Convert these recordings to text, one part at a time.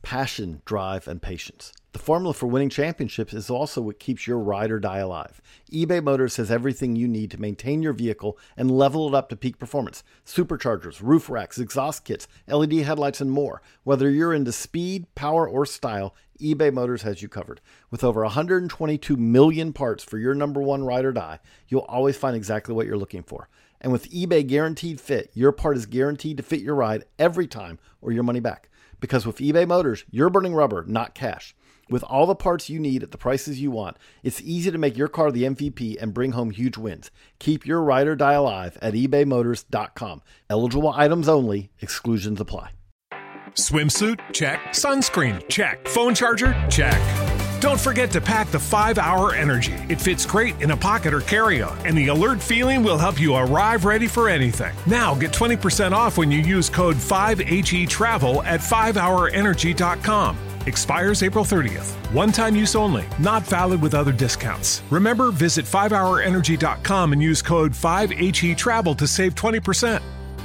passion, drive, and patience. The formula for winning championships is also what keeps your ride or die alive. eBay Motors has everything you need to maintain your vehicle and level it up to peak performance. Superchargers, roof racks, exhaust kits, LED headlights, and more. Whether you're into speed, power, or style, eBay Motors has you covered. With over 122 million parts for your number one ride or die, you'll always find exactly what you're looking for. And with eBay Guaranteed Fit, your part is guaranteed to fit your ride every time or your money back. Because with eBay Motors, you're burning rubber, not cash. With all the parts you need at the prices you want, it's easy to make your car the MVP and bring home huge wins. Keep your ride or die alive at ebaymotors.com. Eligible items only. Exclusions apply. Swimsuit? Check. Sunscreen? Check. Phone charger? Check. Don't forget to pack the 5-Hour Energy. It fits great in a pocket or carry-on, and the alert feeling will help you arrive ready for anything. Now get 20% off when you use code 5HETRAVEL at 5hourenergy.com. Expires April 30th. One-time use only. Not valid with other discounts. Remember, visit 5hourenergy.com and use code 5HETRAVEL to save 20%.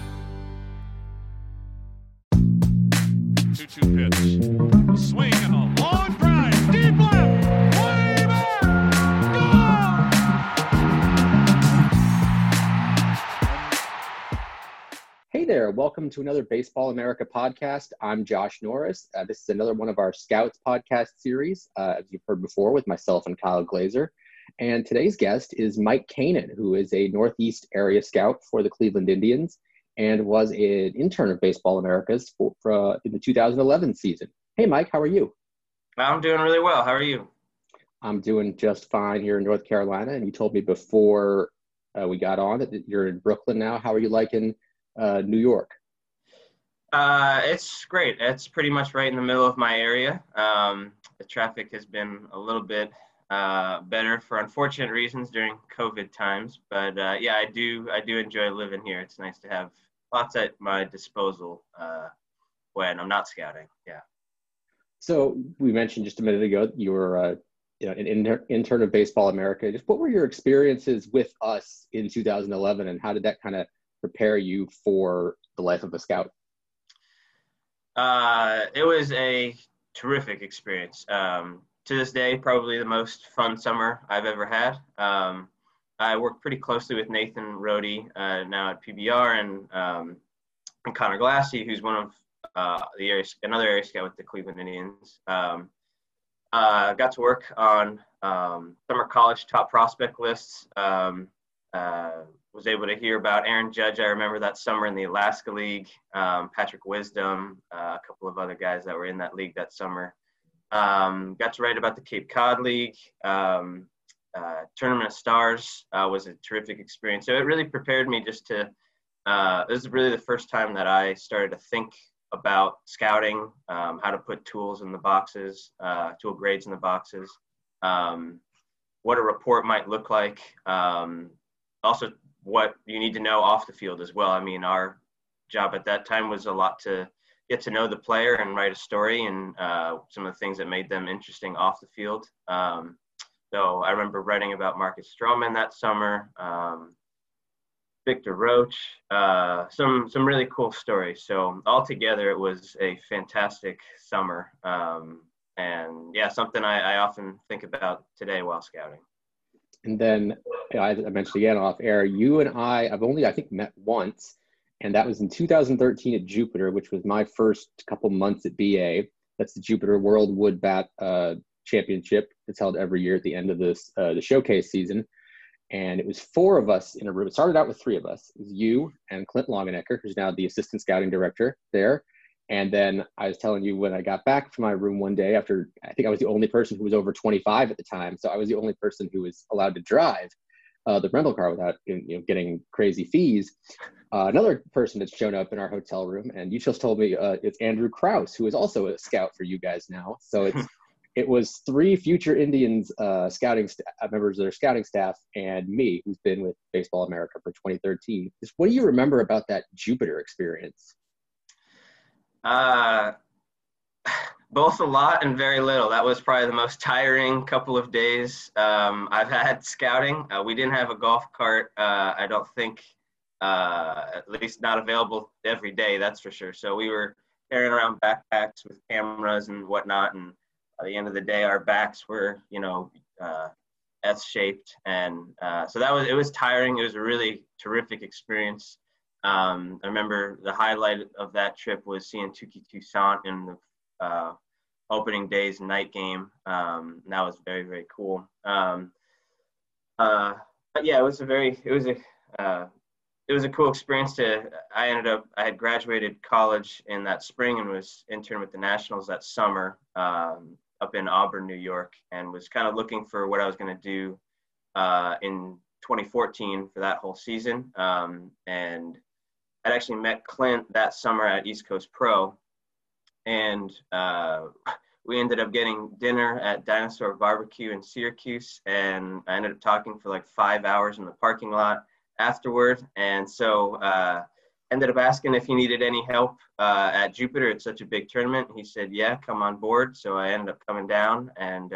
2-2 pitch. A swing and a long drive. Deep left. Way back. Gone! Hey there. Welcome to another Baseball America podcast. I'm Josh Norris. This is another one of our Scouts podcast series, as you've heard before, with myself and Kyle Glazer. And today's guest is Mike Kanin, who is a Northeast area scout for the Cleveland Indians and was an intern of Baseball America's in the 2011 season. Hey, Mike, how are you? I'm doing really well. How are you? I'm doing just fine here in North Carolina. And you told me before we got on that you're in Brooklyn now. How are you liking New York? It's great. It's pretty much right in the middle of my area. The traffic has been a little bit better for unfortunate reasons during COVID times. But yeah, I do enjoy living here. It's nice to have lots at my disposal when I'm not scouting. Yeah. So we mentioned just a minute ago you were an intern of Baseball America. Just what were your experiences with us in 2011, and how did that kind of prepare you for the life of a scout? It was a terrific experience. To this day, probably the most fun summer I've ever had. I worked pretty closely with Nathan Rohde now at PBR and Connor Glassy, who's one of another area scout with the Cleveland Indians. Got to work on summer college top prospect lists. Was able to hear about Aaron Judge. I remember that summer in the Alaska League, Patrick Wisdom, a couple of other guys that were in that league that summer. Got to write about the Cape Cod League. Tournament of Stars was a terrific experience. So it really prepared me just to, this is really the first time that I started to think about scouting, how to put tools in the boxes, tool grades in the boxes, what a report might look like. Also, what you need to know off the field as well. I mean, our job at that time was a lot to get to know the player and write a story and some of the things that made them interesting off the field. So I remember writing about Marcus Stroman that summer, Victor Roach, some really cool stories. So altogether, it was a fantastic summer. And yeah, something I often think about today while scouting. And then I mentioned again off air, you and I've only, I think, met once, and that was in 2013 at Jupiter, which was my first couple months at BA. That's the Jupiter World Wood Bat Championship. It's held every year at the end of this the showcase season. And it was 4 of us in a room. It started out with 3 of us. It was you and Clint Longenecker, who's now the assistant scouting director there. And then I was telling you, when I got back from my room one day after, I think I was the only person who was over 25 at the time. So I was the only person who was allowed to drive the rental car without getting crazy fees. Another person that's shown up in our hotel room, and you just told me it's Andrew Krause, who is also a scout for you guys now. So it was 3 future Indians members of their scouting staff, and me, who's been with Baseball America for 2013. Just what do you remember about that Jupiter experience? Both a lot and very little. That was probably the most tiring couple of days I've had scouting. We didn't have a golf cart. I don't think, at least not available every day, that's for sure. So we were carrying around backpacks with cameras and whatnot. And at the end of the day, our backs were, S-shaped. And so it was tiring. It was a really terrific experience. I remember the highlight of that trip was seeing Touki Toussaint in the opening day's night game. That was very, very cool. But yeah, it was a cool experience. I had graduated college in that spring and was interned with the Nationals that summer up in Auburn, New York, and was kind of looking for what I was going to do in 2014 for that whole season. And I'd actually met Clint that summer at East Coast Pro, and we ended up getting dinner at Dinosaur Barbecue in Syracuse, and I ended up talking for like 5 hours in the parking lot afterward. And so ended up asking if he needed any help at Jupiter. It's such a big tournament. He said, yeah, come on board. So I ended up coming down, and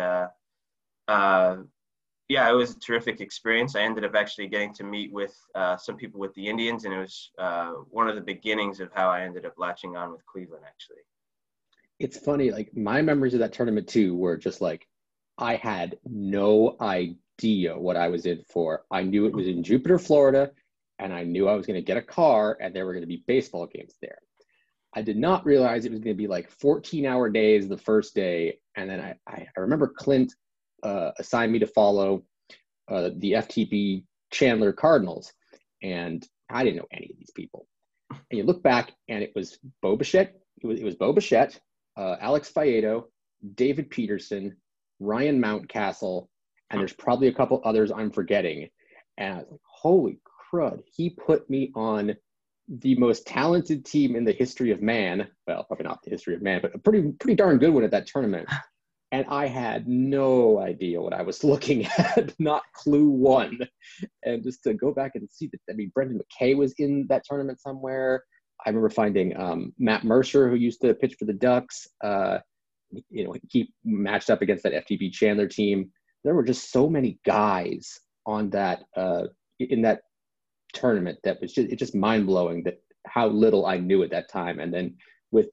yeah, it was a terrific experience. I ended up actually getting to meet with some people with the Indians, and it was one of the beginnings of how I ended up latching on with Cleveland, actually. It's funny, like my memories of that tournament too were just like, I had no idea what I was in for. I knew it was in Jupiter, Florida, and I knew I was going to get a car and there were going to be baseball games there. I did not realize it was going to be like 14-hour days the first day. And then I remember Clint assigned me to follow the FTB Chandler Cardinals, and I didn't know any of these people. And you look back and it was Bo Bichette. It was Bo Bichette, Alex Faedo, David Peterson, Ryan Mountcastle, and there's probably a couple others I'm forgetting. And I was like, holy crud, he put me on the most talented team in the history of man. Well, probably not the history of man, but a pretty darn good one at that tournament. And I had no idea what I was looking at, not clue one. And just to go back and see that, I mean, Brendan McKay was in that tournament somewhere. I remember finding Matt Mercer, who used to pitch for the Ducks. He matched up against that FTB Chandler team. There were just so many guys on that in that tournament that was just mind blowing that how little I knew at that time. And then with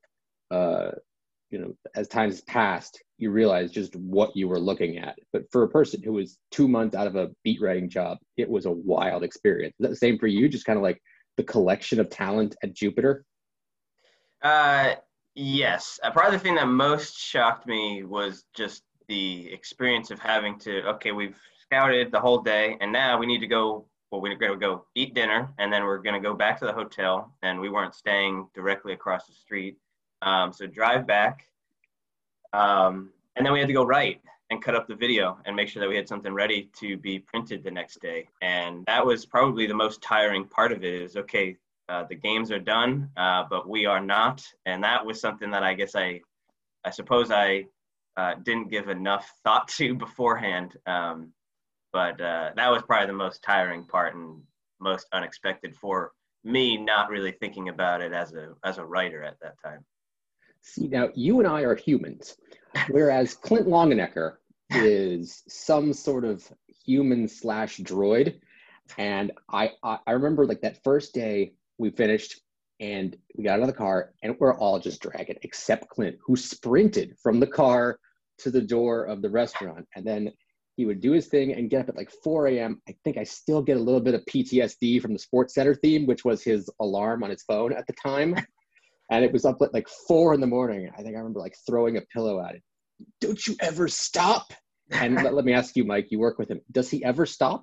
as time's passed, you realize just what you were looking at. But for a person who was 2 months out of a beat writing job, it was a wild experience. Is that the same for you? Just kind of like the collection of talent at Jupiter? Yes. Probably the thing that most shocked me was just the experience of having to, okay, we've scouted the whole day, and now we need to go, well, we're going to go eat dinner, and then we're going to go back to the hotel, and we weren't staying directly across the street. So drive back, and then we had to go write and cut up the video and make sure that we had something ready to be printed the next day. And that was probably the most tiring part of it is, okay, the games are done, but we are not. And that was something that I guess I suppose I didn't give enough thought to beforehand. But that was probably the most tiring part and most unexpected for me, not really thinking about it as a writer at that time. See, now you and I are humans, whereas Clint Longenecker is some sort of human / droid. And I remember like that first day we finished and we got out of the car and we're all just dragging, except Clint, who sprinted from the car to the door of the restaurant. And then he would do his thing and get up at like 4 a.m. I think I still get a little bit of PTSD from the Sports Center theme, which was his alarm on his phone at the time. And it was up at like 4 a.m. I think I remember like throwing a pillow at it. Don't you ever stop? And let me ask you, Mike, you work with him. Does he ever stop?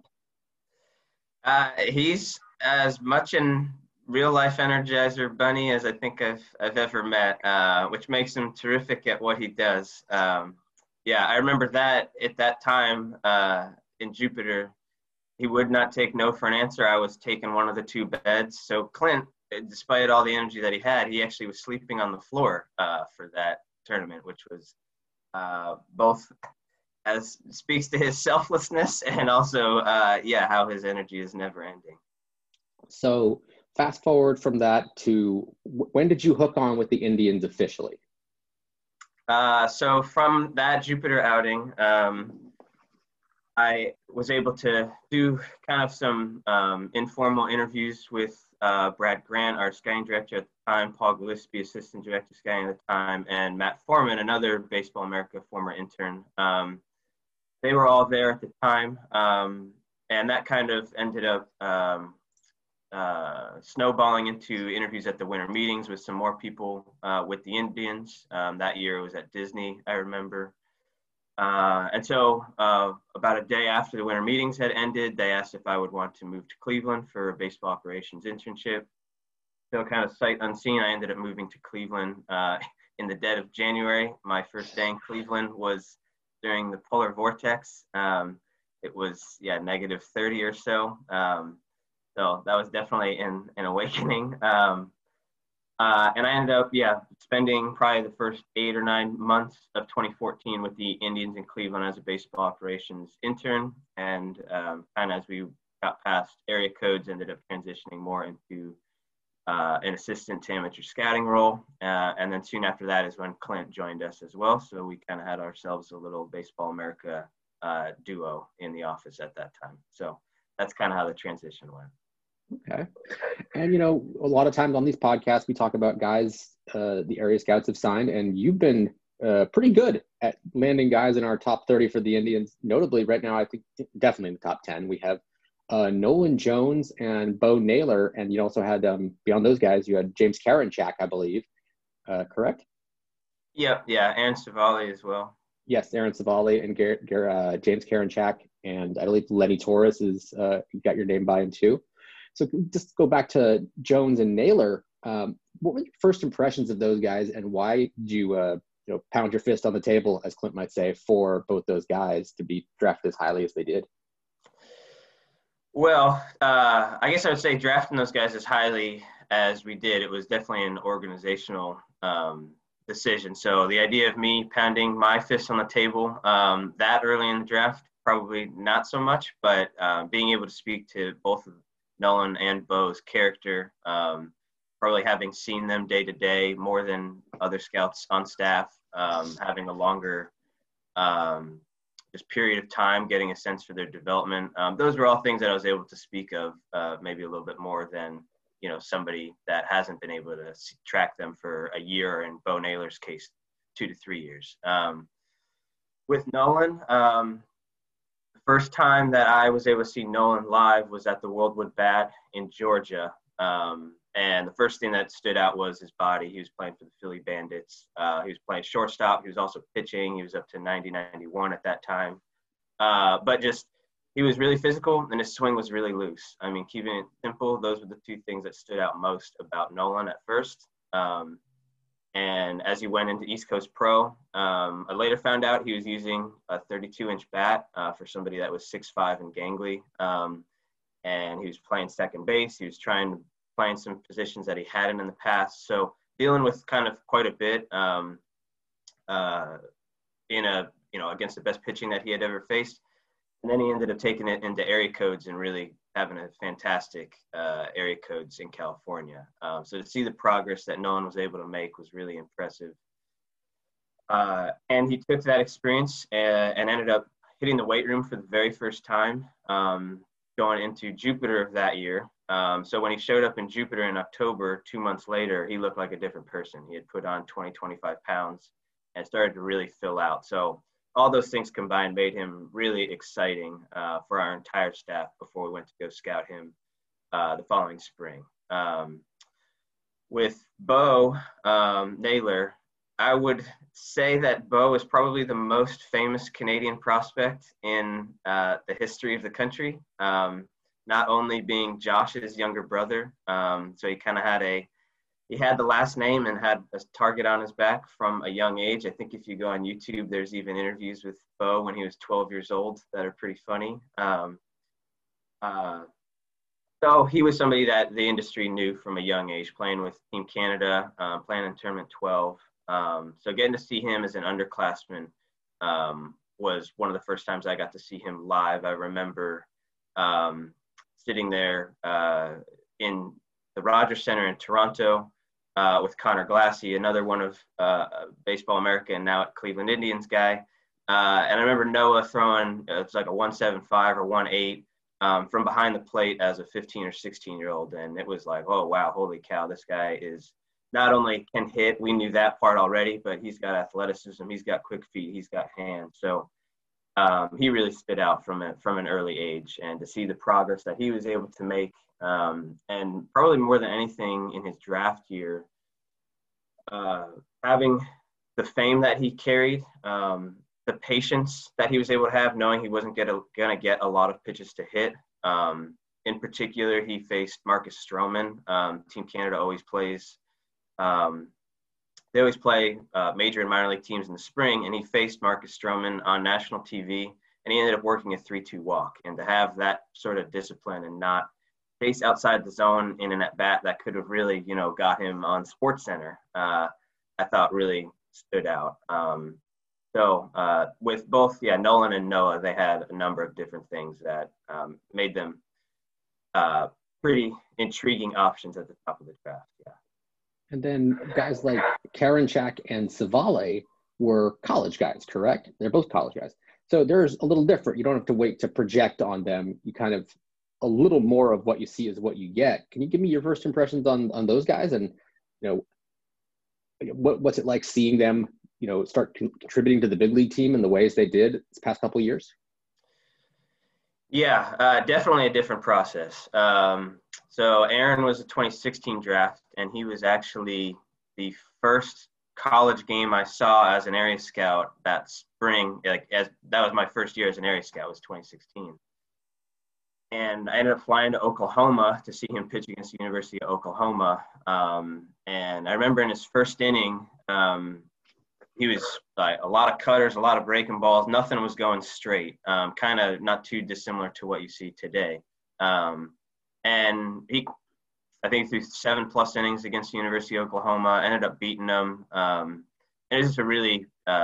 He's as much in real life Energizer Bunny as I think I've ever met, which makes him terrific at what he does. Yeah, I remember that at that time in Jupiter, he would not take no for an answer. I was taking one of the two beds. So Clint, despite all the energy that he had, he actually was sleeping on the floor for that tournament, which was both as speaks to his selflessness and also, how his energy is never ending. So fast forward from that to when did you hook on with the Indians officially? So from that Jupiter outing, I was able to do kind of some informal interviews with Brad Grant, our scouting director at the time, Paul Gillespie, assistant director of scouting at the time, and Matt Foreman, another Baseball America former intern. They were all there at the time, and that kind of ended up snowballing into interviews at the winter meetings with some more people with the Indians. That year it was at Disney, I remember. And so about a day after the winter meetings had ended, they asked if I would want to move to Cleveland for a baseball operations internship. So kind of sight unseen, I ended up moving to Cleveland in the dead of January. My first day in Cleveland was during the polar vortex. It was, negative 30 or so. So that was definitely an awakening. And I ended up, spending probably the first 8 or 9 months of 2014 with the Indians in Cleveland as a baseball operations intern. And kind of as we got past area codes, ended up transitioning more into an assistant to amateur scouting role. And then soon after that is when Clint joined us as well. So we kind of had ourselves a little Baseball America duo in the office at that time. So that's kind of how the transition went. Okay. And, a lot of times on these podcasts, we talk about guys the area scouts have signed, and you've been pretty good at landing guys in our top 30 for the Indians. Notably, right now, I think definitely in the top 10, we have Nolan Jones and Bo Naylor, and you also had, beyond those guys, you had James Karinchak, I believe. Correct? Yeah, Aaron Savali as well. Yes, Aaron Savali and James Karinchak, and I believe Lenny Torres is got your name by him too. So just go back to Jones and Naylor. What were your first impressions of those guys, and why did you, pound your fist on the table, as Clint might say, for both those guys to be drafted as highly as they did? Well, I guess I would say drafting those guys as highly as we did, it was definitely an organizational decision. So the idea of me pounding my fist on the table that early in the draft, probably not so much, but being able to speak to both of Nolan and Bo's character, probably having seen them day to day more than other scouts on staff, having a longer just period of time, getting a sense for their development. Those were all things that I was able to speak of maybe a little bit more than, somebody that hasn't been able to track them for a year, or in Bo Naylor's case, 2 to 3 years. With Nolan, first time that I was able to see Nolan live was at the Worldwood Bat in Georgia. And the first thing that stood out was his body. He was playing for the Philly Bandits. He was playing shortstop. He was also pitching. He was up to 90-91 at that time. But just, he was really physical, and his swing was really loose. I mean, keeping it simple, those were the two things that stood out most about Nolan at first. And as he went into East Coast Pro, I later found out he was using a 32-inch bat for somebody that was 6'5" and gangly. And he was playing second base. He was playing some positions that he hadn't in the past. So dealing with kind of quite a bit against the best pitching that he had ever faced. And then he ended up taking it into area codes and really having a fantastic area codes in California. So to see the progress that Nolan was able to make was really impressive. And he took that experience and ended up hitting the weight room for the very first time, going into Jupiter of that year. So when he showed up in Jupiter in October, 2 months later, he looked like a different person. He had put on 25 pounds and started to really fill out. So all those things combined made him really exciting for our entire staff before we went to go scout him the following spring. With Bo Naylor, I would say that Bo is probably the most famous Canadian prospect in the history of the country. Not only being Josh's younger brother, so he kind of had the last name and had a target on his back from a young age. I think if you go on YouTube, there's even interviews with Bo when he was 12 years old that are pretty funny. So he was somebody that the industry knew from a young age, playing with Team Canada, playing in Tournament 12. So getting to see him as an underclassman was one of the first times I got to see him live. I remember sitting there in the Rogers Center in Toronto with Connor Glassey, another one of Baseball America and now at Cleveland Indians guy. And I remember Noah throwing, it's like a 175 or 1.8 from behind the plate as a 15 or 16-year-old. And it was like, oh, wow, holy cow, this guy is not only can hit, we knew that part already, but he's got athleticism, he's got quick feet, he's got hands. So he really stood out from an early age. And to see the progress that he was able to make, and probably more than anything in his draft year, having the fame that he carried, the patience that he was able to have, knowing he wasn't going to get a lot of pitches to hit. In particular, he faced Marcus Stroman. Team Canada always plays. They always play major and minor league teams in the spring, and he faced Marcus Stroman on national TV, and he ended up working a 3-2 walk. And to have that sort of discipline and not face outside the zone in an at-bat that could have really, got him on SportsCenter, I thought really stood out. So with both, Nolan and Noah, they had a number of different things that made them pretty intriguing options at the top of the draft. Yeah. And then guys like Karinchak and Savale were college guys, correct? They're both college guys. So there's a little different. You don't have to wait to project on them. You kind of, a little more of what you see is what you get. Can you give me your first impressions on those guys? And, what's it like seeing them, start contributing to the big league team in the ways they did this past couple of years? Yeah, definitely a different process. So Aaron was a 2016 draft, and he was actually the first college game I saw as an area scout that spring. That was my first year as an area scout, was 2016. And I ended up flying to Oklahoma to see him pitch against the University of Oklahoma. And I remember in his first inning, he was like a lot of cutters, a lot of breaking balls. Nothing was going straight. Kind of not too dissimilar to what you see today. And I think threw 7+ innings against the University of Oklahoma, ended up beating them. And it was just a really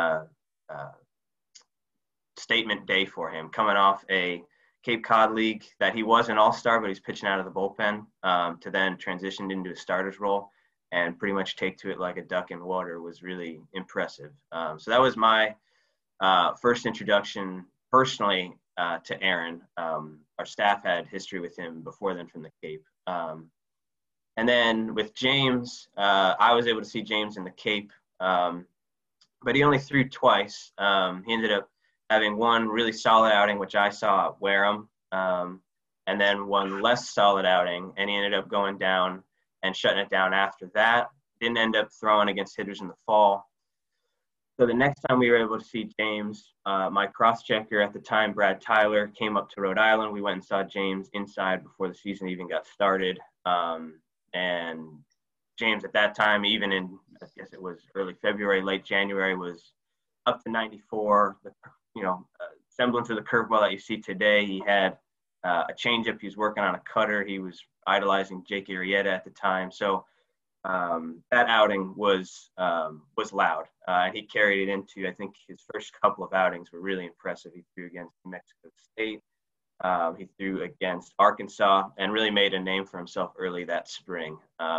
statement day for him, coming off a Cape Cod League that he was an all-star, but he's pitching out of the bullpen, to then transition into a starter's role and pretty much take to it like a duck in water was really impressive. So that was my first introduction personally to Aaron. Our staff had history with him before then from the Cape. And then with James, I was able to see James in the Cape, but he only threw twice. He ended up having one really solid outing, which I saw at Wareham, and then one less solid outing, and he ended up going down and shutting it down after that. Didn't end up throwing against hitters in the fall. So the next time we were able to see James, my cross-checker at the time, Brad Tyler, came up to Rhode Island. We went and saw James inside before the season even got started. And James at that time, even in, I guess it was early February, late January, was up to 94. Semblance of the curveball that you see today. He had a changeup. He was working on a cutter. He was idolizing Jake Arrieta at the time. So that outing was loud. He carried it into, I think, his first couple of outings were really impressive. He threw against New Mexico State. He threw against Arkansas and really made a name for himself early that spring.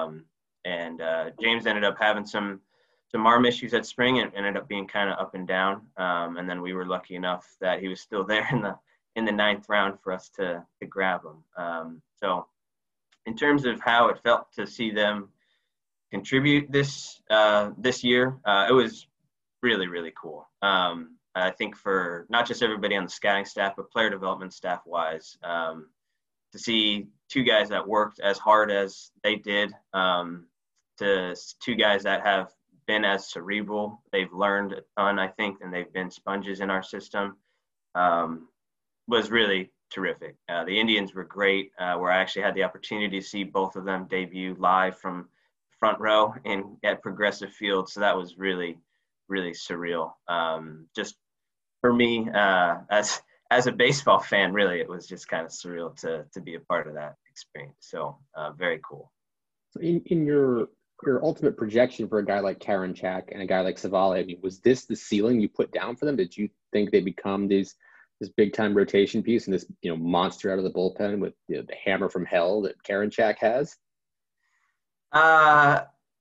James ended up having some arm issues at spring and ended up being kind of up and down. And then we were lucky enough that he was still there in the 9th round for us to grab him. So in terms of how it felt to see them contribute this year, it was really, really cool. I think for not just everybody on the scouting staff, but player development staff wise, to see two guys that worked as hard as they did, to two guys that have been as cerebral. They've learned a ton, I think, and they've been sponges in our system, was really terrific. The Indians were great, where I actually had the opportunity to see both of them debut live from front row at Progressive Field. So that was really, really surreal. Just for me, as a baseball fan, really, it was just kind of surreal to be a part of that experience. So very cool. So in your ultimate projection for a guy like Karinchak and a guy like Savale, I mean, was this the ceiling you put down for them? Did you think they become this big time rotation piece and this monster out of the bullpen with the hammer from hell that Karinchak has?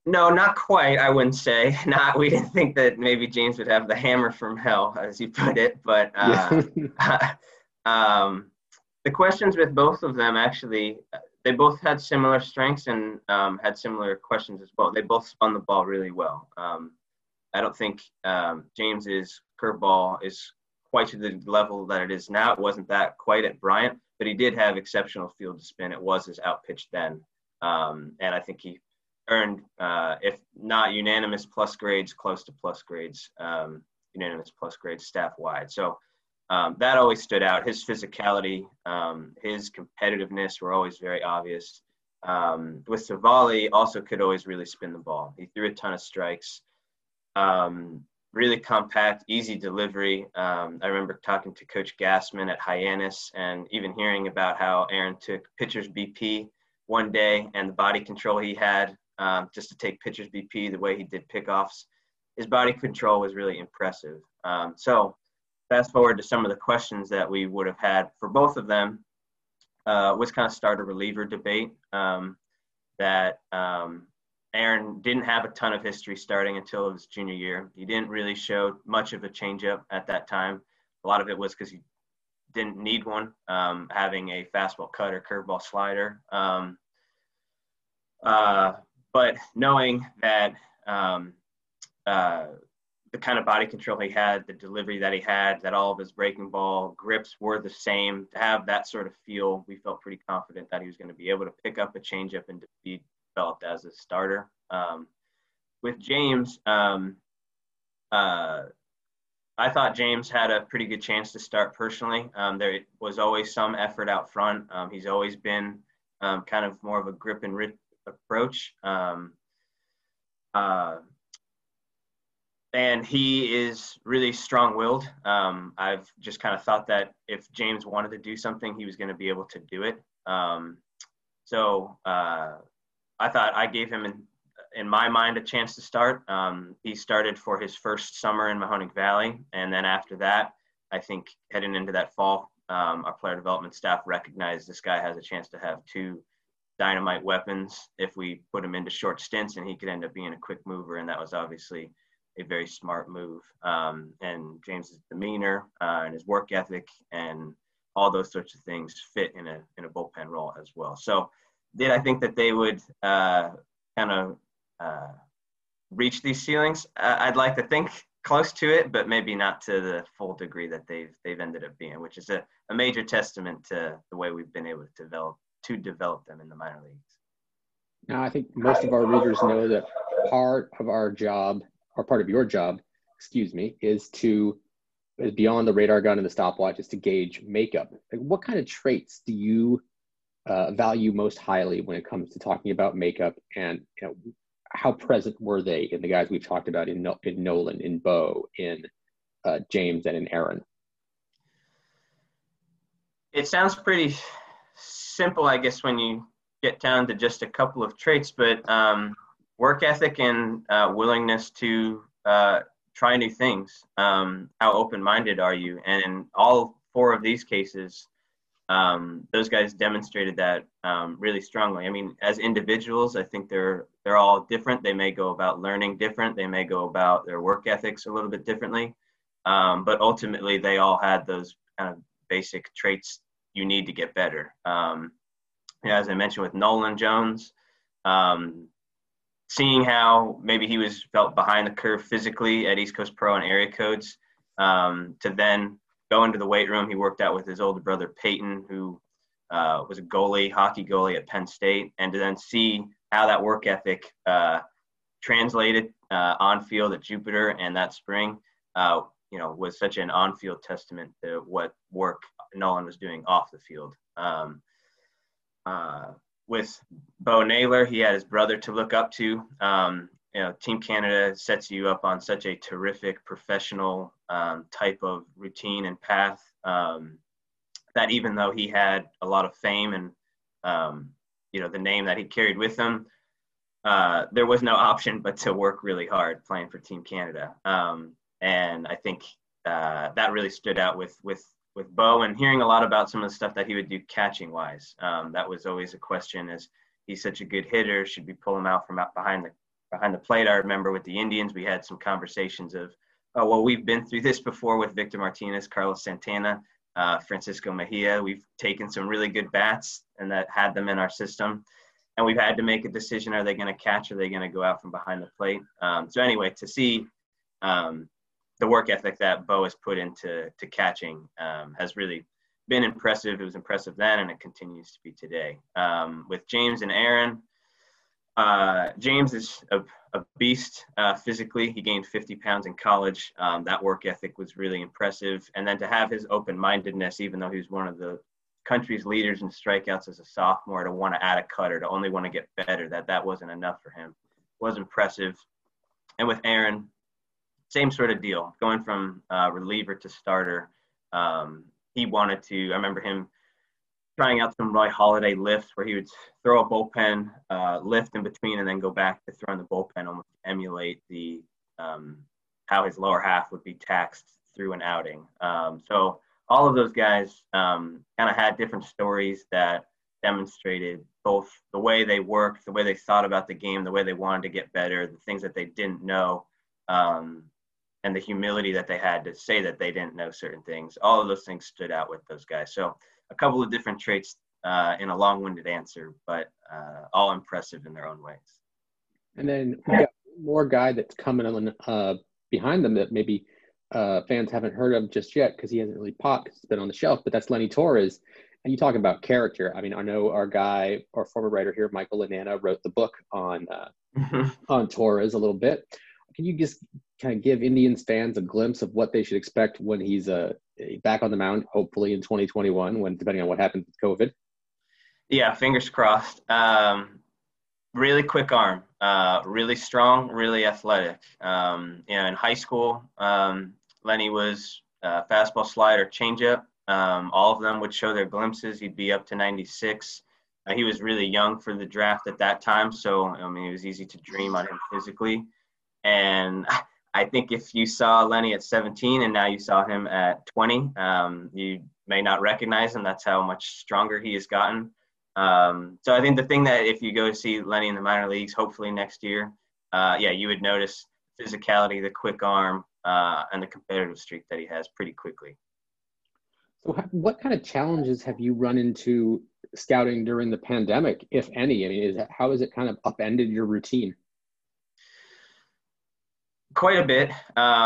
No, not quite. I wouldn't say. Not. We didn't think that maybe James would have the hammer from hell, as you put it. But Yeah. um, the questions with both of them actually, they both had similar strengths and had similar questions as well. They both spun the ball really well. I don't think James's curveball is quite to the level that it is now. It wasn't that quite at Bryant, but he did have exceptional field to spin. It was his outpitch then, and I think he earned, if not unanimous plus grades, close to plus grades, unanimous plus grades staff wide. So that always stood out. His physicality, his competitiveness were always very obvious. With Savali, also could always really spin the ball. He threw a ton of strikes, really compact, easy delivery. I remember talking to Coach Gassman at Hyannis and even hearing about how Aaron took pitcher's BP one day and the body control he had just to take pitcher's BP, the way he did pickoffs. His body control was really impressive. So fast forward to some of the questions that we would have had for both of them was kind of starter reliever debate that Aaron didn't have a ton of history starting until his junior year. He didn't really show much of a changeup at that time. A lot of it was because he didn't need one, having a fastball cutter, curveball slider. But knowing that the kind of body control he had, the delivery that he had, that all of his breaking ball grips were the same, to have that sort of feel, we felt pretty confident that he was going to be able to pick up a changeup and to be developed as a starter. With James, I thought James had a pretty good chance to start personally. There was always some effort out front. He's always been kind of more of a grip and rip approach. And he is really strong-willed. I've just kind of thought that if James wanted to do something, he was going to be able to do it. So I thought I gave him, in my mind, a chance to start. He started for his first summer in Mahoning Valley. And then after that, I think heading into that fall, our player development staff recognized this guy has a chance to have two dynamite weapons if we put him into short stints, and he could end up being a quick mover. And that was obviously a very smart move. And James's demeanor and his work ethic and all those sorts of things fit in a bullpen role as well. So did I think that they would kind of reach these ceilings? I'd like to think close to it, but maybe not to the full degree that they've ended up being, which is a major testament to the way we've been able to develop them in the minor leagues. Now, I think most of our readers know that part of our job, or part of your job, is beyond the radar gun and the stopwatch, is to gauge makeup. Like, what kind of traits do you value most highly when it comes to talking about makeup, and how present were they in the guys we've talked about in Nolan, in Bo, in James, and in Aaron? It sounds pretty simple, I guess, when you get down to just a couple of traits, but work ethic and willingness to try new things. How open-minded are you? And in all four of these cases, those guys demonstrated that really strongly. I mean, as individuals, I think they're all different. They may go about learning different. They may go about their work ethics a little bit differently. But ultimately, they all had those kind of basic traits you need to get better. As I mentioned with Nolan Jones, seeing how maybe he felt behind the curve physically at East Coast Pro and area codes, to then go into the weight room. He worked out with his older brother Peyton, who was a hockey goalie at Penn State, and to then see how that work ethic translated on field at Jupiter and that spring, was such an on-field testament to what work Nolan was doing off the field. With Bo Naylor, he had his brother to look up to. Team Canada sets you up on such a terrific professional type of routine and path that even though he had a lot of fame and, the name that he carried with him, there was no option but to work really hard playing for Team Canada. And I think that really stood out with Bo, and hearing a lot about some of the stuff that he would do catching wise. That was always a question, is he's such a good hitter, should we pull him out from out behind behind the plate. I remember with the Indians, we had some conversations of, oh, well, we've been through this before with Victor Martinez, Carlos Santana, Francisco Mejia. We've taken some really good bats and that had them in our system. And we've had to make a decision, are they going to catch, or are they going to go out from behind the plate? So anyway, to see the work ethic that Bo has put into catching has really been impressive. It was impressive then, and it continues to be today. With James and Aaron, James is a beast physically. He gained 50 pounds in college. That work ethic was really impressive. And then to have his open-mindedness, even though he was one of the country's leaders in strikeouts as a sophomore, to want to add a cutter, to only want to get better, that wasn't enough for him. It was impressive. And with Aaron, same sort of deal, going from reliever to starter. He wanted to, I remember him trying out some Roy Halladay lifts where he would throw a bullpen lift in between and then go back to throwing the bullpen, almost emulate the how his lower half would be taxed through an outing. So all of those guys kind of had different stories that demonstrated both the way they worked, the way they thought about the game, the way they wanted to get better, the things that they didn't know, and the humility that they had to say that they didn't know certain things. All of those things stood out with those guys. So a couple of different traits in a long-winded answer, but all impressive in their own ways. And then we got more guy that's coming on behind them that maybe fans haven't heard of just yet because he hasn't really popped because it's been on the shelf, but that's Lenny Torres. And you talk about character. I mean, I know our former writer here, Michael Lanana, wrote the book on Torres a little bit. Can you just kind of give Indians fans a glimpse of what they should expect when he's back on the mound, hopefully in 2021, when depending on what happens with COVID? Yeah, fingers crossed. Really quick arm, really strong, really athletic. In high school, Lenny was fastball, slider, changeup. All of them would show their glimpses. He'd be up to 96. He was really young for the draft at that time, so I mean, it was easy to dream on him physically. And I think if you saw Lenny at 17 and now you saw him at 20, you may not recognize him. That's how much stronger he has gotten. So I think the thing that if you go to see Lenny in the minor leagues, hopefully next year, you would notice physicality, the quick arm, and the competitive streak that he has pretty quickly. So what kind of challenges have you run into scouting during the pandemic, if any? I mean, how has it kind of upended your routine? Quite a bit.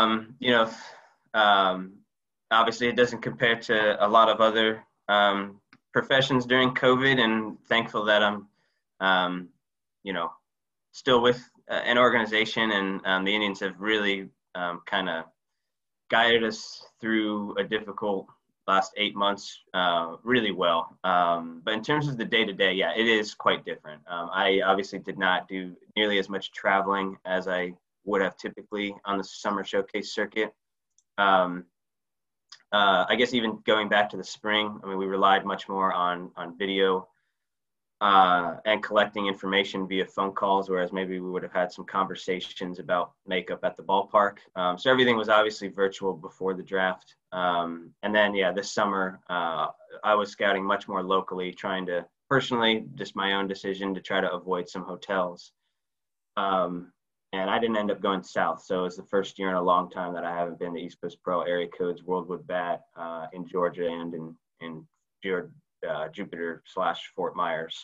Obviously it doesn't compare to a lot of other professions during COVID, and thankful that I'm, still with an organization, and the Indians have really kind of guided us through a difficult last 8 months really well. But in terms of the day-to-day, yeah, it is quite different. I obviously did not do nearly as much traveling as I would have typically on the summer showcase circuit. I guess even going back to the spring, I mean, we relied much more on video and collecting information via phone calls, whereas maybe we would have had some conversations about makeup at the ballpark. So everything was obviously virtual before the draft. And then, this summer, I was scouting much more locally, trying to personally, just my own decision to try to avoid some hotels. And I didn't end up going south. So it was the first year in a long time that I haven't been to East Coast Pro area codes, Worldwood Bat in Georgia and in Jupiter/Fort Myers.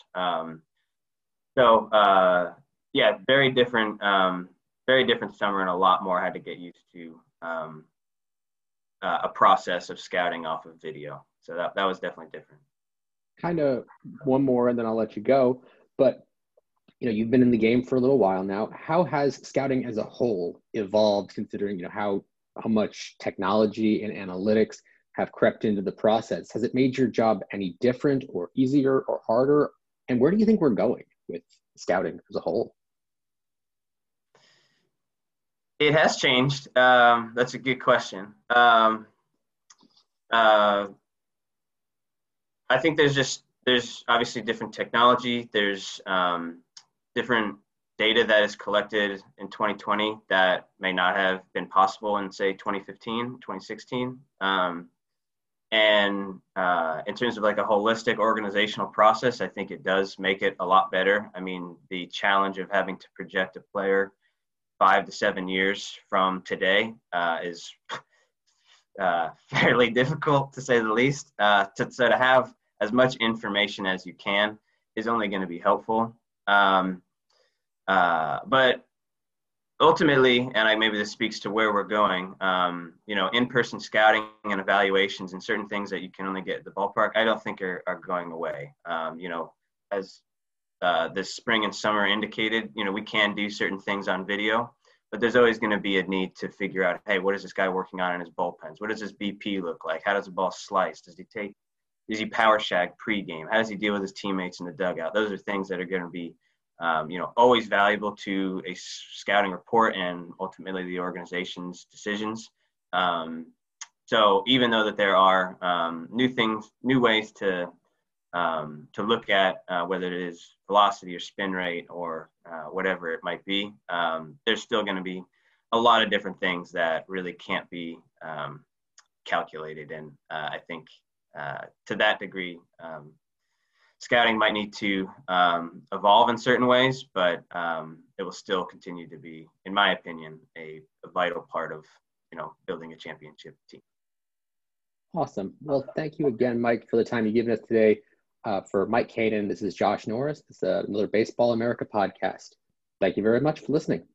Very different summer, and a lot more I had to get used to a process of scouting off of video. So that was definitely different. Kind of one more, and then I'll let you go. But you've been in the game for a little while now. How has scouting as a whole evolved, considering, how much technology and analytics have crept into the process? Has it made your job any different or easier or harder? And where do you think we're going with scouting as a whole? It has changed. That's a good question. I think there's obviously different technology. There's different data that is collected in 2020 that may not have been possible in, say, 2015, 2016. And in terms of like a holistic organizational process, I think it does make it a lot better. I mean, the challenge of having to project a player 5 to 7 years from today is fairly difficult, to say the least. So to have as much information as you can is only going to be helpful. But ultimately, and maybe this speaks to where we're going, in-person scouting and evaluations and certain things that you can only get at the ballpark, I don't think are going away. As this spring and summer indicated, we can do certain things on video, but there's always going to be a need to figure out, hey, what is this guy working on in his bullpens? What does his BP look like? How does the ball slice? Does he power shag pregame? How does he deal with his teammates in the dugout? Those are things that are going to be always valuable to a scouting report and ultimately the organization's decisions. So even though that there are new ways to look at whether it is velocity or spin rate or whatever it might be, there's still going to be a lot of different things that really can't be calculated. And I think to that degree, scouting might need to evolve in certain ways, but it will still continue to be, in my opinion, a vital part of building a championship team. Awesome. Well, thank you again, Mike, for the time you've given us today. For Mike Kanan, this is Josh Norris. This is another Baseball America podcast. Thank you very much for listening.